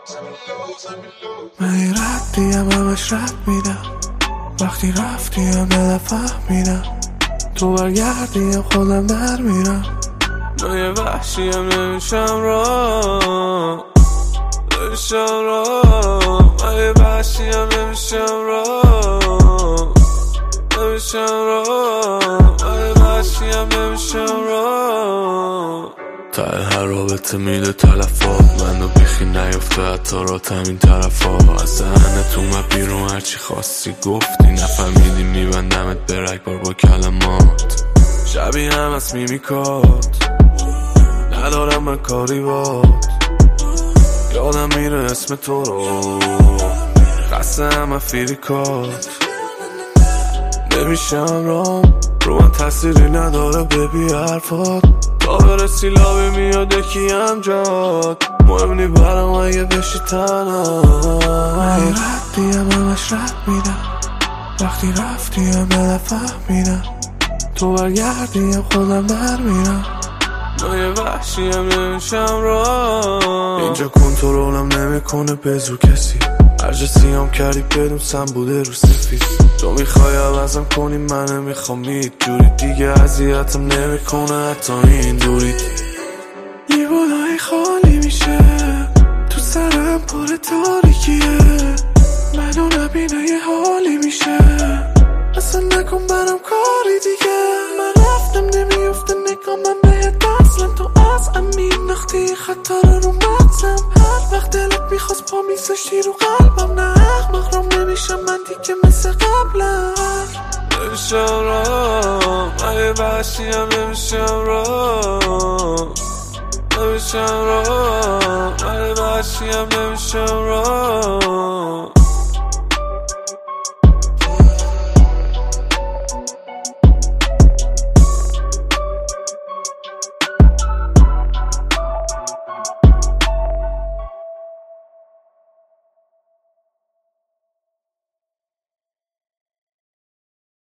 من ردیم همش رد میدم، وقتی رفتیم دل فهمیدم تو برگردیم خودم در میرم. من یه وحشیم نمیشم را نمیشم را، من یه وحشیم نمیشم را نمیشم را، من یه وحشیم نمیشم را. تا هر رابطه میده تلفات، منو بیخی نیفته حتی را تمین طرفا. از ذهنت اومد بیرون هرچی خواستی گفتی، نفهمیدی میبندمت به رگبار با کلمات. شبیه هم از میمیکات ندارم من کاری بات، یادم میره اسم تو رو خسته همه فیریکات. نمیشم رام رو من تأثیری نداره ببی حرفات، تا برسی لابی میاد یکی هم جاد، مهم نی برام اگه بشی تنها. من ردیم همش رد میدم، وقتی رفتیم دل فهمیدم تو برگردیم خودم در میرم. من یه وحشیم نمیشم را، اینجا کنترلم نمیکنه به زور کسی، هر جا سیام کردی بدون سم بوده رو سفید. تو میخوای عوضم کنی من نمیخوام هیچ جوری دیگه، اذیتم نمیکنه حتی این دوری. لیوانای خالی میشه تو سرم پر تاریکیه، منو نبینه یه حالی میشه، اصلا نکن برام کاری دیگه. من رفتم نمیفته نگاه من بهت اصلا، تو از امین نختی خطر رو مغزم، هر وقت دلت میخواست پا میذاشتی رو قلبم. نه احمق رام نمیشم من دیگه مثل قبلم، نمیشم را من یه وحشیم نمیشم را نمیشم را، من یه وحشیم نمیشم را.